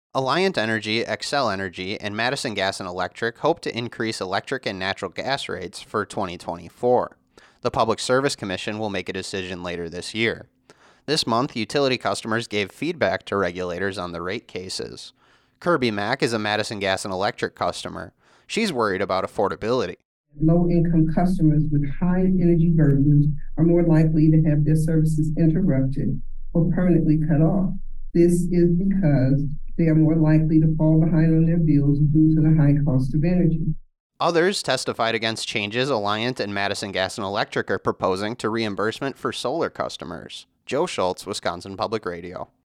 Alliant Energy, Xcel Energy, and Madison Gas and Electric hope to increase electric and natural gas rates for 2024. The Public Service Commission will make a decision later this year. This month, utility customers gave feedback to regulators on the rate cases. Kirby Mack is a Madison Gas and Electric customer. She's worried about affordability. Low-income customers with high energy burdens are more likely to have their services interrupted or permanently cut off. This is because they are more likely to fall behind on their bills due to the high cost of energy. Others testified against changes Alliant and Madison Gas and Electric are proposing to reimbursement for solar customers. Joe Schultz, Wisconsin Public Radio.